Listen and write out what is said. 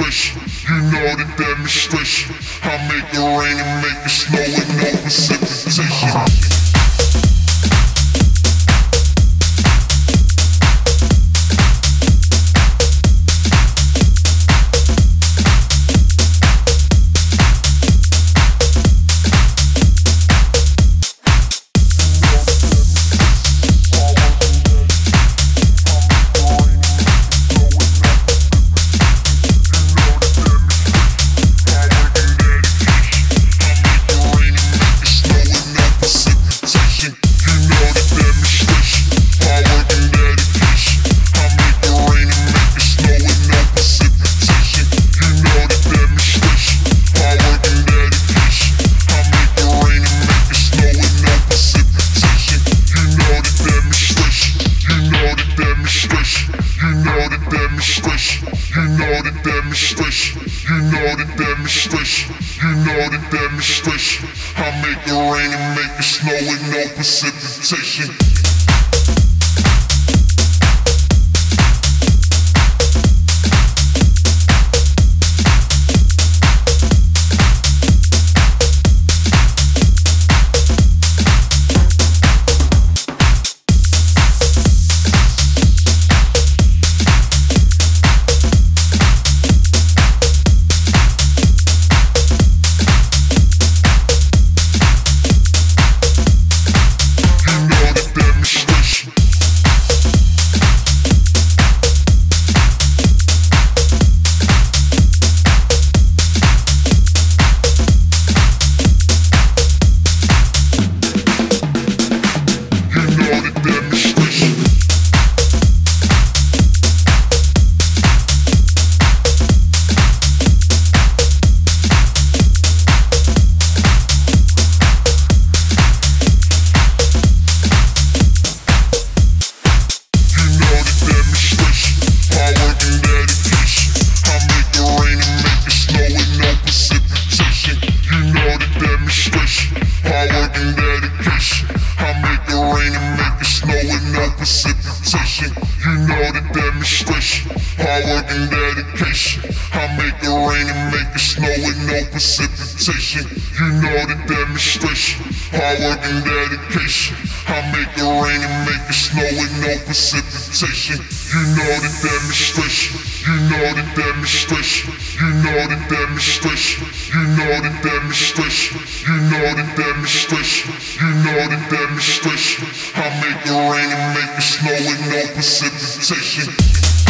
demonstration. You know the demonstration. I make it rain and make it snow with no precipitation. I make it rain and make it snow with no precipitation. Precipitation, you know the demonstration. Hard work and dedication. I make it rain and make it snow with no precipitation. You know the demonstration. Hard work and dedication. I make it rain and make it snow with no precipitation. You know the demonstration. You know the demonstration. You know the demonstration. You know the demonstration. You know the demonstration. You know the demonstration. I make it rain and make it snow with no precipitation.